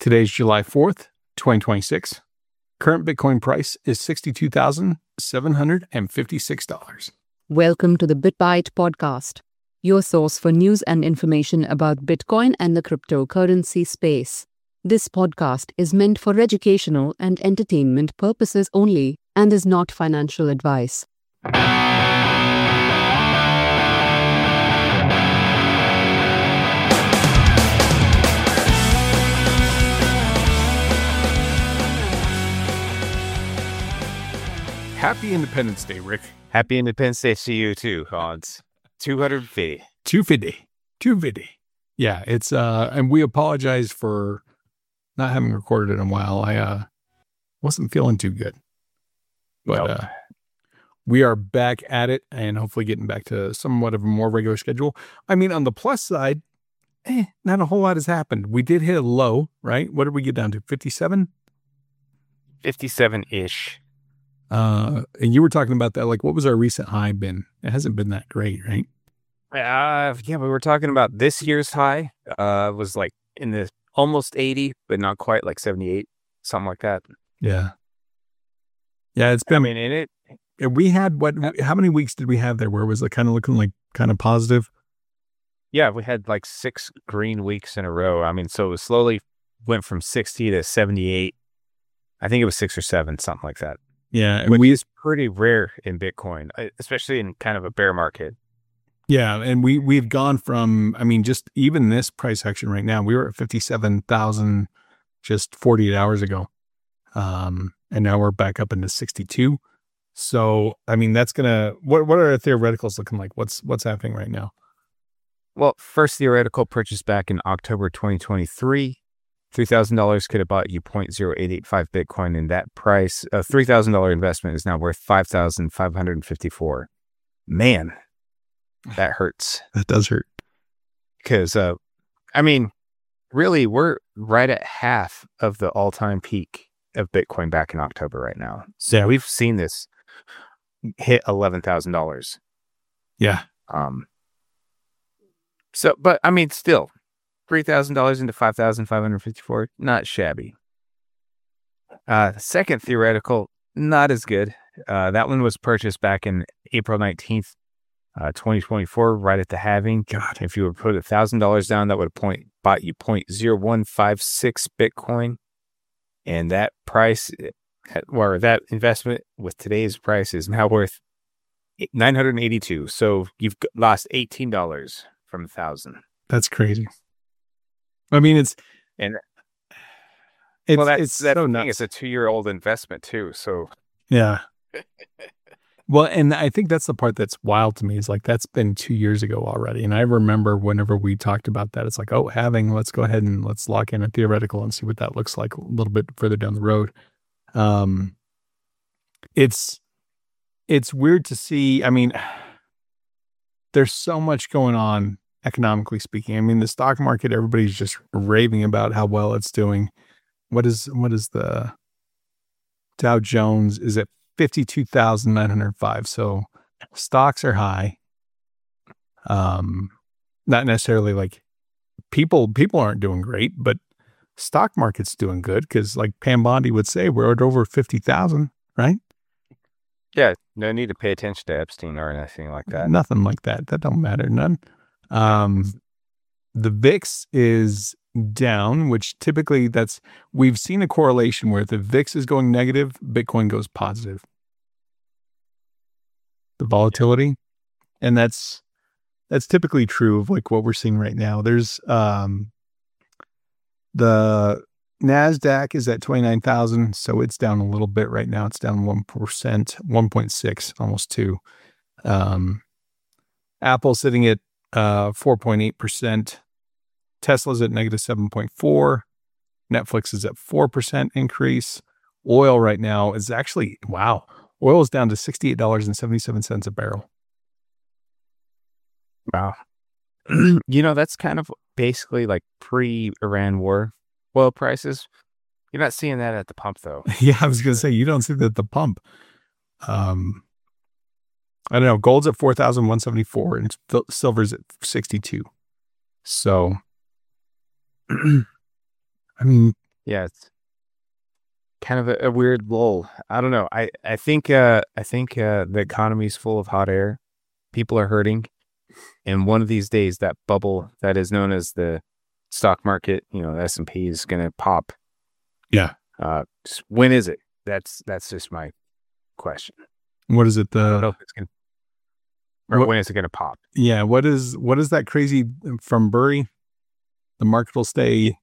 Today's July 4th, 2026. Current Bitcoin price is $62,756. Welcome to the BitByte podcast, your source for news and information about Bitcoin and the cryptocurrency space. This podcast is meant for educational and entertainment purposes only and is not financial advice. Happy Independence Day, Rick. Happy Independence Day to you too, Hans. 250. 250. Yeah, it's and we apologize for not having recorded in a while. I wasn't feeling too good. But we are back at it and hopefully getting back to somewhat of a more regular schedule. I mean, on the plus side, not a whole lot has happened. We did hit a low, right? What did we get down to? 57? 57-ish. And you were talking about that, like, what was our recent high been? It hasn't been that great, right? Yeah, we were talking about this year's high. Was like in the almost 80, but not quite, like 78, something like that. Yeah. Yeah, it's been, in it. We had how many weeks did we have there where it was like kind of looking like kind of positive? Yeah, we had like 6 green weeks in a row. I mean, so it slowly went from 60 to 78. I think it was 6 or 7, something like that. Yeah. And which is pretty rare in Bitcoin, especially in kind of a bear market. Yeah. And we've gone from, I mean, just even this price action right now, we were at 57,000 just 48 hours ago. And now we're back up into 62. So, I mean, that's going to, what are our theoreticals looking like? What's happening right now? Well, first theoretical purchase back in October 2023. $3,000 could have bought you 0.0885 Bitcoin, and that price, a $3,000 investment is now worth $5,554. Man, that hurts. That does hurt. Because, I mean, really, we're right at half of the all-time peak of Bitcoin back in October right now. So yeah. We've seen this hit $11,000. Yeah. So, but I mean, still, $3,000 into $5,554, not shabby. Second theoretical, not as good. That one was purchased back in April 19th, 2024, right at the halving. God, if you would put $1,000 down, that would have bought you 0.0156 Bitcoin. And that price, or that investment with today's price is now worth $982. So you've lost $18 from 1,000. That's crazy. I mean, it's so nuts. It's a 2-year-old investment too. So yeah. Well, and I think that's the part that's wild to me is like, that's been 2 years ago already. And I remember whenever we talked about that, it's like, let's go ahead and let's lock in a theoretical and see what that looks like a little bit further down the road. It's weird to see. I mean, there's so much going on economically speaking. I mean, the stock market, everybody's just raving about how well it's doing. What is the Dow Jones is at 52,905. So stocks are high. Not necessarily like people aren't doing great, but stock market's doing good because, like Pam Bondi would say, we're at over 50,000, right? Yeah, no need to pay attention to Epstein or anything like that. Nothing like that. That don't matter. None. The VIX is down, which typically we've seen a correlation where if the VIX is going negative, Bitcoin goes positive. The volatility. And that's typically true of like what we're seeing right now. There's, the NASDAQ is at 29,000. So it's down a little bit right now. It's down 1%, 1.6, almost 2. Apple sitting at 4.8%. Tesla's at negative 7.4. Netflix is at 4% increase. Oil right now is actually, wow. Oil is down to $68.77 a barrel. Wow. That's kind of basically like pre-Iran war oil prices. You're not seeing that at the pump though. Yeah, I was going to say, you don't see that at the pump. I don't know. Gold's at 4,174 and silver's at 62. So, I mean, Yeah, it's kind of a weird lull. I don't know. I think the economy's full of hot air. People are hurting, and one of these days, that bubble that is known as the stock market, the S&P, is going to pop. Yeah. When is it? That's just my question. What is it? I don't know if it's going to, or when is it going to pop? Yeah. What is that crazy from Burry? The market will stay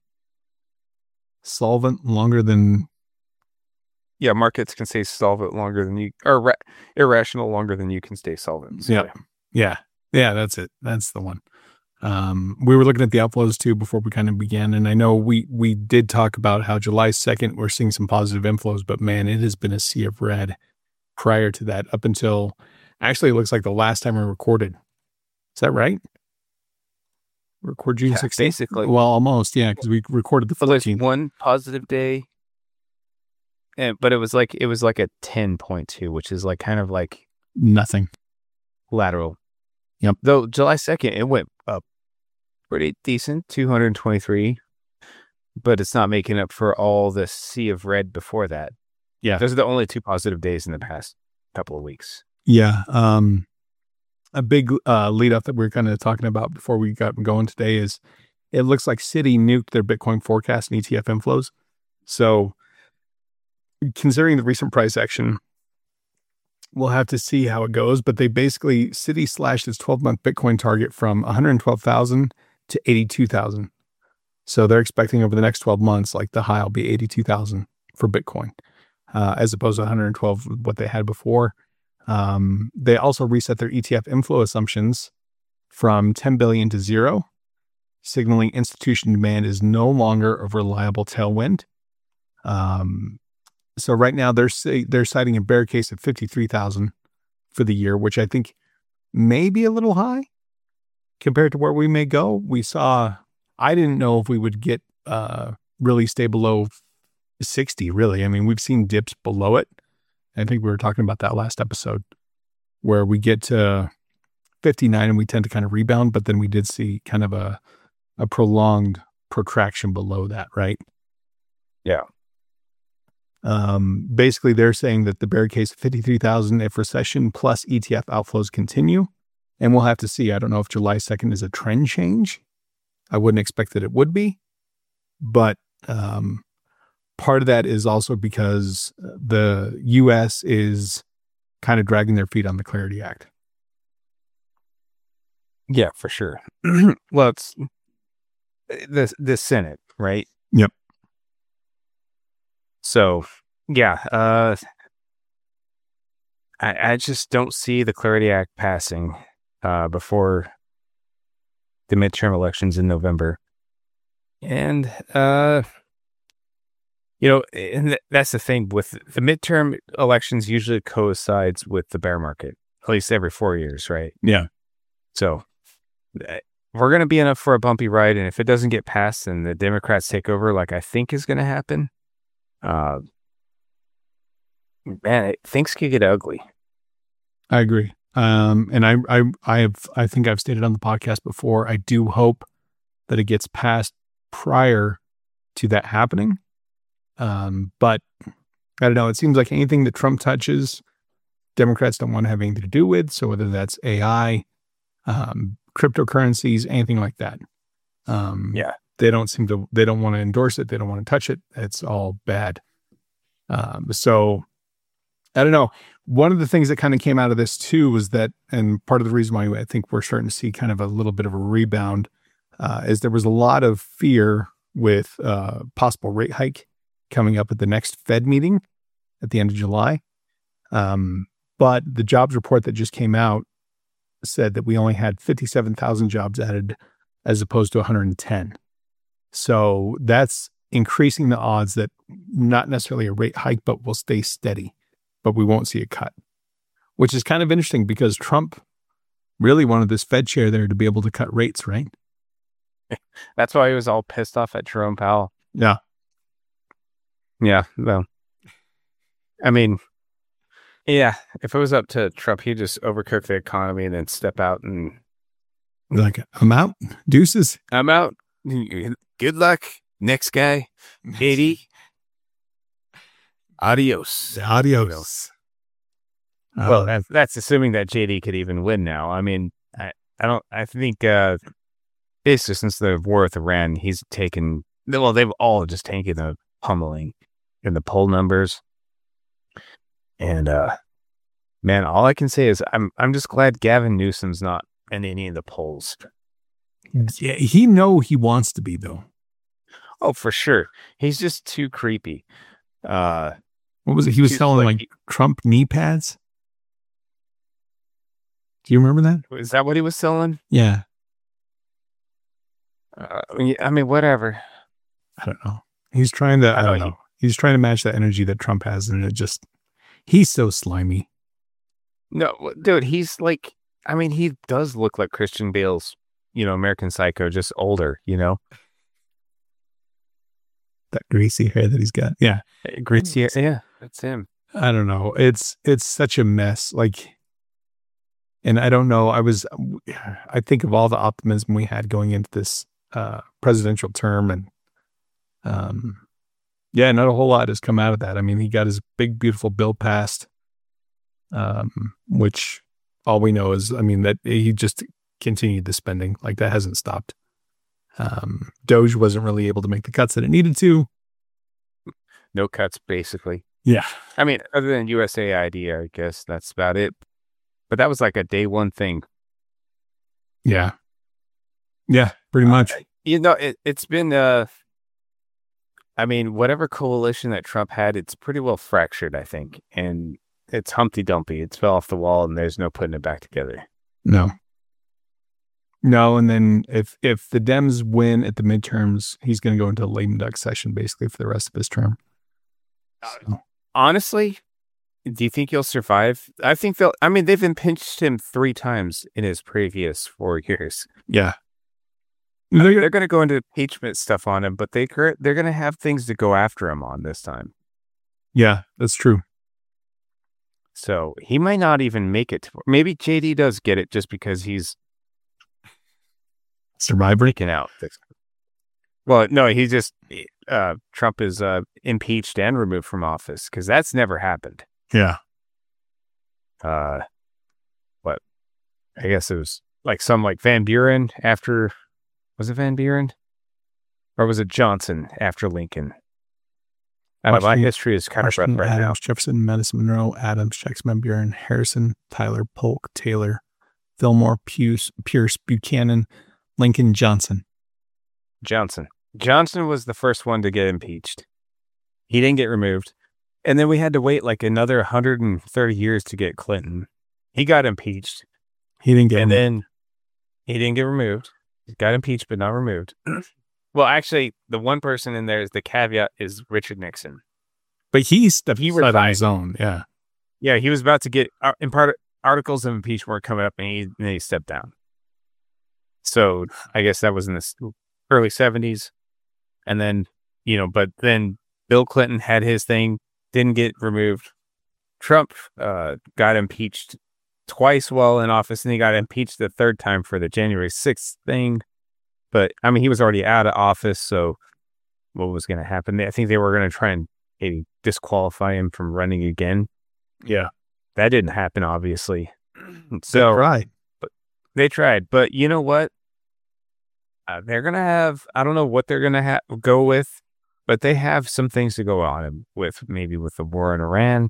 solvent longer than. Yeah, markets can stay solvent longer than you, or irrational longer than you can stay solvent. So, yeah. That's it. That's the one. We were looking at the outflows too before we kind of began, and I know we did talk about how July 2nd we're seeing some positive inflows, but man, it has been a sea of red prior to that up until actually it looks like the last time we recorded. Is that right? Record June 16th? Basically. Well, almost, yeah, because we recorded the 14th. There's one positive day. But it was like a 10.2, which is like kind of like nothing lateral. Yep. Though July 2nd, it went up pretty decent, 223, but it's not making up for all the sea of red before that. Yeah. Those are the only 2 positive days in the past couple of weeks. Yeah. A big lead up that we're kind of talking about before we got going today is it looks like Citi nuked their Bitcoin forecast and ETF inflows. So considering the recent price action, we'll have to see how it goes. But they basically, Citi slashed its 12-month Bitcoin target from 112,000 to 82,000. So they're expecting over the next 12 months, like the high will be 82,000 for Bitcoin, as opposed to 112, what they had before. They also reset their ETF inflow assumptions from 10 billion to 0, signaling institution demand is no longer a reliable tailwind. So right now they're citing a bear case of 53,000 for the year, which I think may be a little high compared to where we may go. I didn't know if we would get really stay below 60, really. I mean, we've seen dips below it. I think we were talking about that last episode where we get to 59 and we tend to kind of rebound, but then we did see kind of a prolonged protraction below that, right? Yeah. Basically, they're saying that the bear case of 53,000 if recession plus ETF outflows continue, and we'll have to see. I don't know if July 2nd is a trend change. I wouldn't expect that it would be, but part of that is also because the U.S. is kind of dragging their feet on the Clarity Act. Yeah, for sure. Well, it's the Senate, right? Yep. So, yeah, I just don't see the Clarity Act passing before the midterm elections in November. And, and that's the thing with the midterm elections usually coincides with the bear market, at least every 4 years, right? Yeah. So we're going to be in up for a bumpy ride. And if it doesn't get passed and the Democrats take over, like I think is going to happen, man, things could get ugly. I agree. And I think I've stated on the podcast before, I do hope that it gets passed prior to that happening. But I don't know. It seems like anything that Trump touches, Democrats don't want to have anything to do with. So whether that's AI, cryptocurrencies, anything like that. They don't want to endorse it. They don't want to touch it. It's all bad. So I don't know. One of the things that kind of came out of this too was that, and part of the reason why I think we're starting to see kind of a little bit of a rebound, is there was a lot of fear with possible rate hike coming up at the next Fed meeting at the end of July. But the jobs report that just came out said that we only had 57,000 jobs added as opposed to 110. So that's increasing the odds that not necessarily a rate hike, but will stay steady, but we won't see a cut, which is kind of interesting because Trump really wanted this Fed chair there to be able to cut rates, right? That's why he was all pissed off at Jerome Powell. Yeah. Yeah. Well, I mean, yeah, if it was up to Trump, he'd just overcook the economy and then step out and like, I'm out. Deuces. I'm out. Good luck. Next guy, JD. Adios. Adios. Well, that's assuming that JD could even win now. I mean, I think basically since the war with Iran, he's taken, well, they've all just taken a pummeling in the poll numbers. And man, all I can say is I'm just glad Gavin Newsom's not in any of the polls. Yeah, he wants to be though. Oh, for sure. He's just too creepy. What was it? He was selling like Trump knee pads. Do you remember that? Is that what he was selling? Yeah. I mean, whatever. I don't know. He's trying to, I don't know. He's trying to match that energy that Trump has. And he's so slimy. No, dude, he's like, I mean, he does look like Christian Bale's, American Psycho, just older, That greasy hair that he's got. Yeah. Greasy hair. Yeah, that's him. I don't know. It's such a mess. And I don't know. I think of all the optimism we had going into this presidential term, and not a whole lot has come out of that. I mean, he got his big, beautiful bill passed, which all we know is, that he just continued the spending. Like, that hasn't stopped. Doge wasn't really able to make the cuts that it needed to. No cuts, basically. Yeah. I mean, other than USAID, I guess that's about it. But that was like a day one thing. Yeah. Yeah, pretty much. It's been, whatever coalition that Trump had, it's pretty well fractured, I think. And it's Humpty Dumpty. It's fell off the wall and there's no putting it back together. No. And then if the Dems win at the midterms, he's going to go into a lame duck session basically for the rest of his term. So. Honestly, do you think he'll survive? I think they've impeached him 3 times in his previous 4 years. Yeah. They're going to go into impeachment stuff on him, but they're going to have things to go after him on this time. Yeah, that's true. So he might not even make it. Maybe JD does get it just because he's survivor freaking out. Well, no, he just Trump is impeached and removed from office because that's never happened. Yeah. What? I guess it was like Van Buren after. Was it Van Buren? Or was it Johnson after Lincoln? My history is kind of rough right now. Jefferson, Madison, Monroe, Adams, Jackson, Van Buren, Harrison, Tyler, Polk, Taylor, Fillmore, Pierce, Buchanan, Lincoln, Johnson. Johnson was the first one to get impeached. He didn't get removed. And then we had to wait like another 130 years to get Clinton. He got impeached. He didn't get removed. Then he didn't get removed. He got impeached, but not removed. Well, actually, the one person in there is the caveat is Richard Nixon. But he stepped aside on his own. Yeah. Yeah, he was about to get articles of impeachment were coming up, and he stepped down. So I guess that was in the early 70s. And then, but then Bill Clinton had his thing, didn't get removed. Trump got impeached twice while in office, and he got impeached the 3rd time for the January 6th thing. But, he was already out of office, so what was going to happen? I think they were going to try and maybe disqualify him from running again. Yeah. That didn't happen, obviously. So, they tried. But you know what? They're going to have, I don't know what they're going to go with, but they have some things to go on with, maybe with the war in Iran.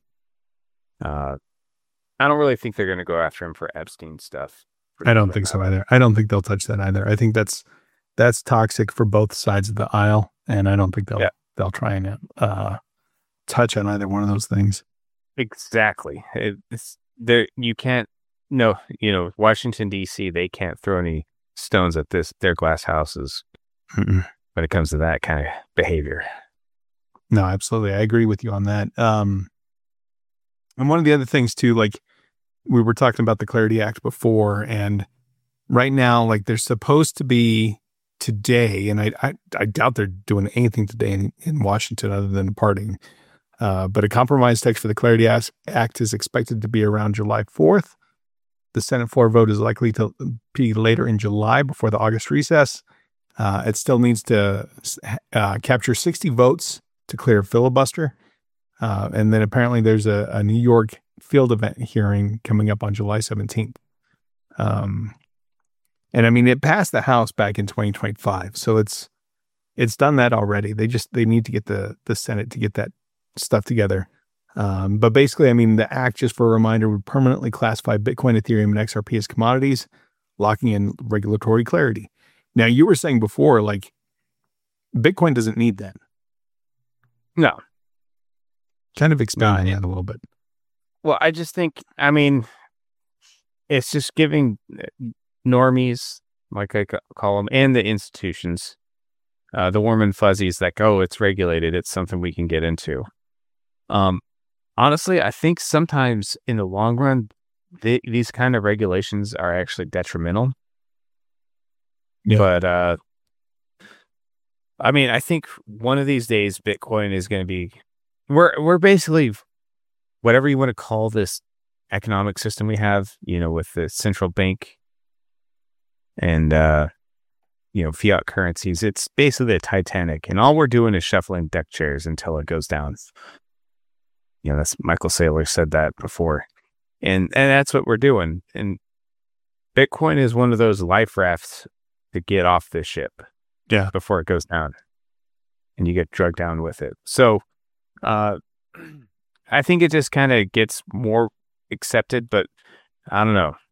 I don't really think they're going to go after him for Epstein stuff. I don't think so either. I don't think they'll touch that either. I think that's toxic for both sides of the aisle, and I don't think they'll try and touch on either one of those things. Exactly. You can't. No, Washington D.C. They can't throw any stones at their glass houses when it comes to that kind of behavior. No, absolutely. I agree with you on that. And one of the other things too, like we were talking about the Clarity Act before, and right now, like there's supposed to be today, and I doubt they're doing anything today in Washington other than partying. But a compromise text for the Clarity Act is expected to be around July 4th. The Senate floor vote is likely to be later in July before the August recess. It still needs to capture 60 votes to clear a filibuster. And then apparently there's a New York field event hearing coming up on July 17th. And I mean, it passed the House back in 2025. So it's done that already. They need to get the Senate to get that stuff together. But basically, I mean, the act, just for a reminder, would permanently classify Bitcoin, Ethereum, and XRP as commodities, locking in regulatory clarity. Now, you were saying before, like, Bitcoin doesn't need that. No. Kind of expanding that a little bit. Well, I just think, I mean, it's just giving normies, like I call them, and the institutions, the warm and fuzzies that go, it's regulated, it's something we can get into. Honestly, I think sometimes in the long run, these kind of regulations are actually detrimental. Yeah. But, I mean, I think one of these days, Bitcoin is going to be, we're basically, whatever you want to call this economic system we have, with the central bank and, fiat currencies, it's basically a Titanic, and all we're doing is shuffling deck chairs until it goes down. That's Michael Saylor said that before. And that's what we're doing. And Bitcoin is one of those life rafts to get off this ship before it goes down and you get drugged down with it. So I think it just kind of gets more accepted, but I don't know.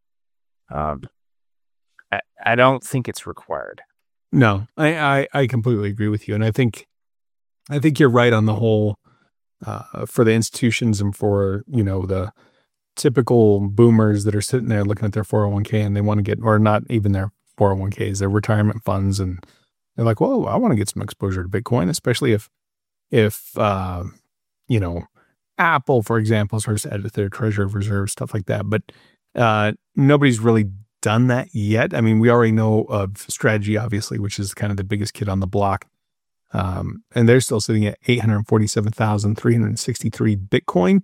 I don't think it's required. No, I completely agree with you. And I think you're right on the whole, for the institutions and for, the typical boomers that are sitting there looking at their 401k and they want to get, or not even their 401ks, their retirement funds. And they're like, whoa, I want to get some exposure to Bitcoin, especially if Apple, for example, starts to edit their treasury of reserves, stuff like that. But nobody's really done that yet. I mean, we already know of Strategy, obviously, which is kind of the biggest kid on the block. And they're still sitting at 847,363 Bitcoin.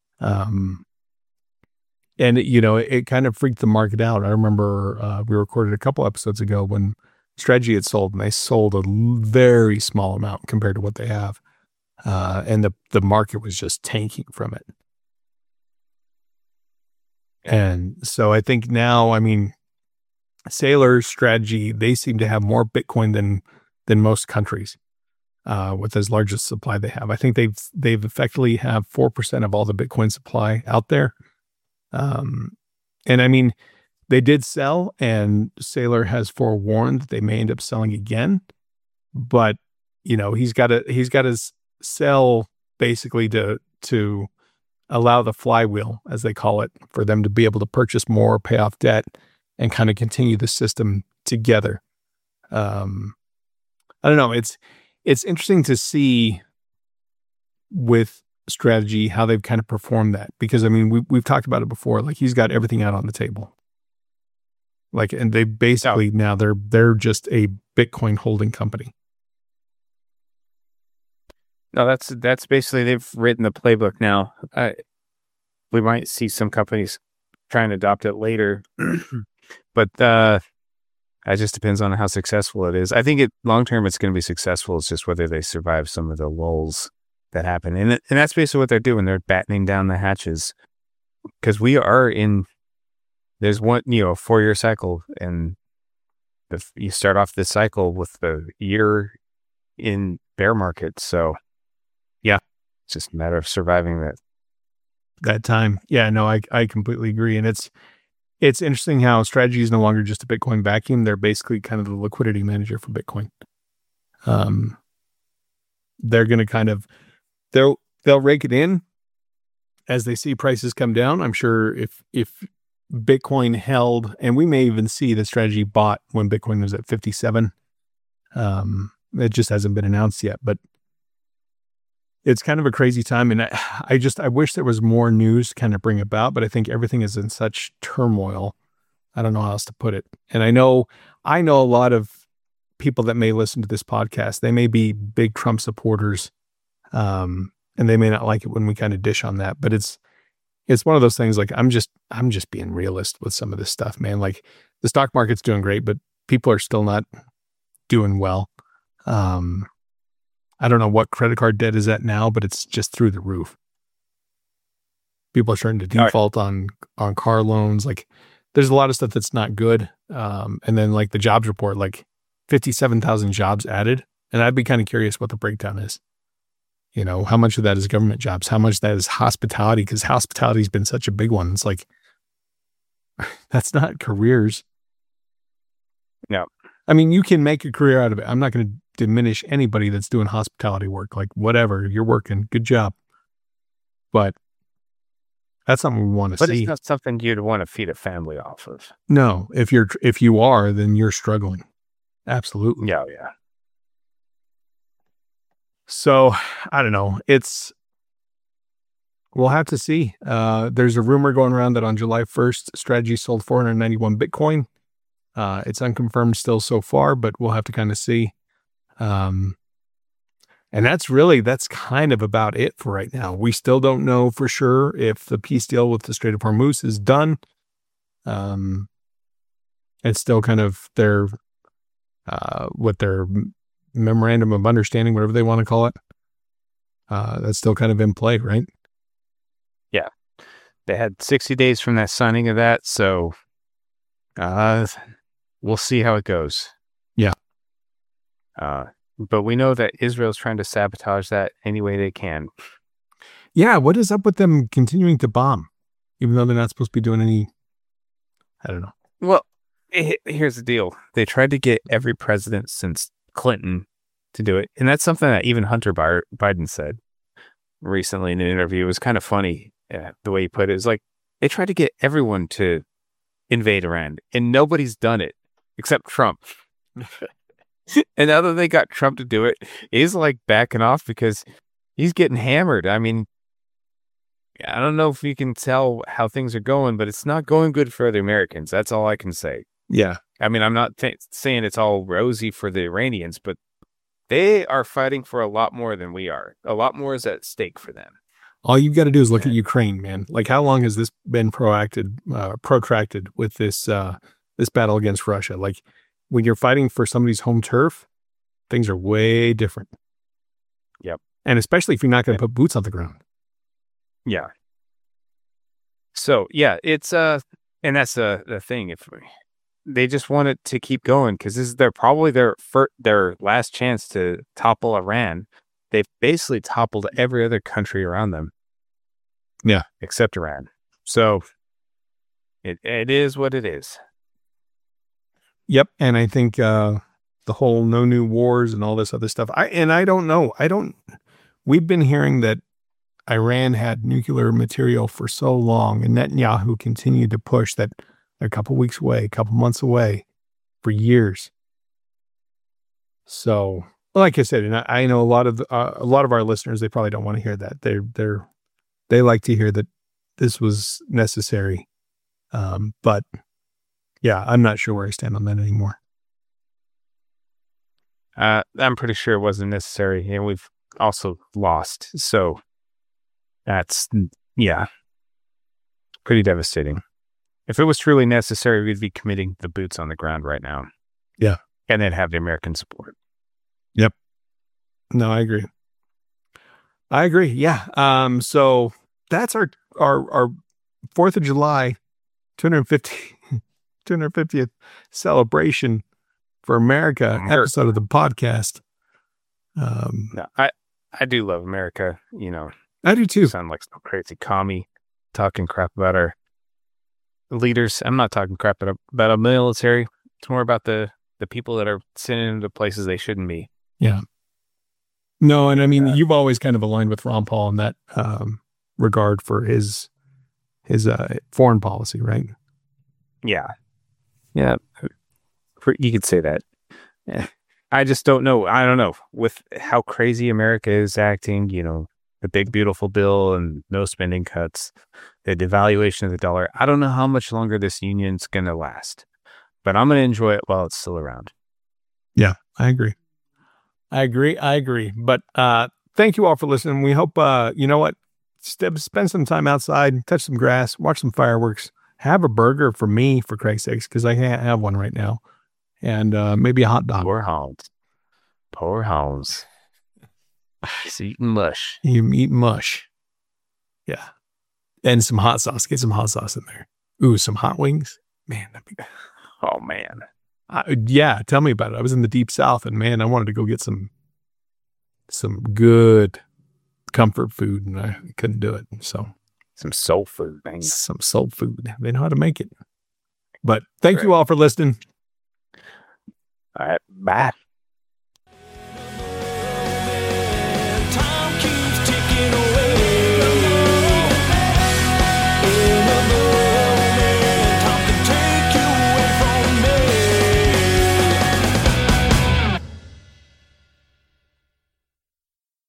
And, it kind of freaked the market out. I remember we recorded a couple episodes ago when Strategy had sold, and they sold a very small amount compared to what they have. And the market was just tanking from it. And so I think now, I mean, Saylor's Strategy, they seem to have more Bitcoin than most countries, with as large a supply they have. I think they've effectively have 4% of all the Bitcoin supply out there. And I mean, they did sell, and Saylor has forewarned they may end up selling again, but he's got to sell basically to allow the flywheel, as they call it, for them to be able to purchase more, pay off debt, and kind of continue the system together. I don't know. It's interesting to see with Strategy how they've kind of performed that, because I mean we've talked about it before. Like, he's got everything out on the table. Like, and they basically now they're just a Bitcoin holding company. No, that's basically, they've written the playbook now. We might see some companies trying to adopt it later, but it just depends on how successful it is. I think long term it's going to be successful. It's just whether they survive some of the lulls that happen, and that's basically what they're doing. They're battening down the hatches, because we are there's one 4-year cycle, and you start off this cycle with the year in bear market. So yeah, it's just a matter of surviving that time. Yeah, no, I completely agree. And it's interesting how Strategy is no longer just a Bitcoin vacuum. They're basically kind of the liquidity manager for Bitcoin. They're going to kind of, they'll rake it in as they see prices come down. I'm sure if Bitcoin held, and we may even see the Strategy bought when Bitcoin was at 57. It just hasn't been announced yet, but it's kind of a crazy time. And I wish there was more news to kind of bring about, but I think everything is in such turmoil. I don't know how else to put it. And I know a lot of people that may listen to this podcast, they may be big Trump supporters. And they may not like it when we kind of dish on that, but it's one of those things. Like, I'm just being realist with some of this stuff, man. Like, the stock market's doing great, but people are still not doing well. I don't know what credit card debt is at now, but it's just through the roof. People are starting to default on car loans. Like, there's a lot of stuff that's not good. And then like the jobs report, like 57,000 jobs added. And I'd be kind of curious what the breakdown is. You know, how much of that is government jobs? How much of that is hospitality? Because hospitality has been such a big one. It's like, that's not careers. No. I mean, you can make a career out of it. I'm not going to diminish anybody that's doing hospitality work. Like, whatever, you're working, good job. But that's something we want to see. But it's not something you'd want to feed a family off of. No, if you are, then you're struggling. Absolutely. Yeah. So I don't know. We'll have to see. There's a rumor going around that on July 1st, Strategy sold 491 Bitcoin. It's unconfirmed still so far, but we'll have to kind of see. And that's kind of about it for right now. We still don't know for sure if the peace deal with the Strait of Hormuz is done. It's still kind of their memorandum of understanding, whatever they want to call it. That's still kind of in play, right? Yeah. They had 60 days from that signing of that. So, we'll see how it goes. Yeah. But we know that Israel's trying to sabotage that any way they can. Yeah. What is up with them continuing to bomb, even though they're not supposed to be doing any, I don't know. Well, here's the deal. They tried to get every president since Clinton to do it. And that's something that even Hunter Biden said recently in an interview. It was kind of funny the way he put it. It's like they tried to get everyone to invade Iran and nobody's done it except Trump. And now that they got Trump to do it, he's like backing off because he's getting hammered. I mean, I don't know if you can tell how things are going, but it's not going good for the Americans. That's all I can say. Yeah. I mean, I'm not saying it's all rosy for the Iranians, but they are fighting for a lot more than we are. A lot more is at stake for them. All you've got to do is look at Ukraine, man. Like, how long has this been protracted with this battle against Russia? Like, when you're fighting for somebody's home turf, things are way different. Yep. And especially if you're not going to put boots on the ground. Yeah. So, yeah, it's, and that's the thing. If they just want it to keep going, because this is probably their last chance to topple Iran. They've basically toppled every other country around them. Yeah. Except Iran. So, it is what it is. Yep. And I think the whole no new wars and all this other stuff. I don't know. We've been hearing that Iran had nuclear material for so long, and Netanyahu continued to push that a couple weeks away, a couple months away for years. So, like I said, and I know a lot of our listeners, they probably don't want to hear that. They like to hear that this was necessary. But yeah, I'm not sure where I stand on that anymore. I'm pretty sure it wasn't necessary, and we've also lost. So that's, yeah, pretty devastating. If it was truly necessary, we'd be committing the boots on the ground right now. Yeah. And then have the American support. Yep. No, I agree. Yeah. So that's our 4th of July, 250th celebration for America episode of the podcast. No, I do love America. You know, I do too. Sound like some crazy commie talking crap about our leaders. I'm not talking crap about our military. It's more about the people that are sending them to places they shouldn't be. Yeah. No, and I mean, you've always kind of aligned with Ron Paul in that regard for his foreign policy, right? Yeah. Yeah. You could say that. I just don't know. I don't know. With how crazy America is acting, you know, the big, beautiful bill and no spending cuts, the devaluation of the dollar. I don't know how much longer this union's going to last, but I'm going to enjoy it while it's still around. Yeah, I agree. But thank you all for listening. We hope, you know what, spend some time outside, touch some grass, watch some fireworks, have a burger for me, for Christ's sakes, because I can't have one right now. and maybe a hot dog. Poor Holmes. Poor Holmes. He's eating mush. You eat mush. Yeah. And some hot sauce. Get some hot sauce in there. Ooh, some hot wings. Man, that'd be... Oh, man. Yeah, tell me about it. I was in the deep South, and man, I wanted to go get some good comfort food, and I couldn't do it. So some soul food, man. Some soul food. They know how to make it. But thank you all for listening. All right, bye.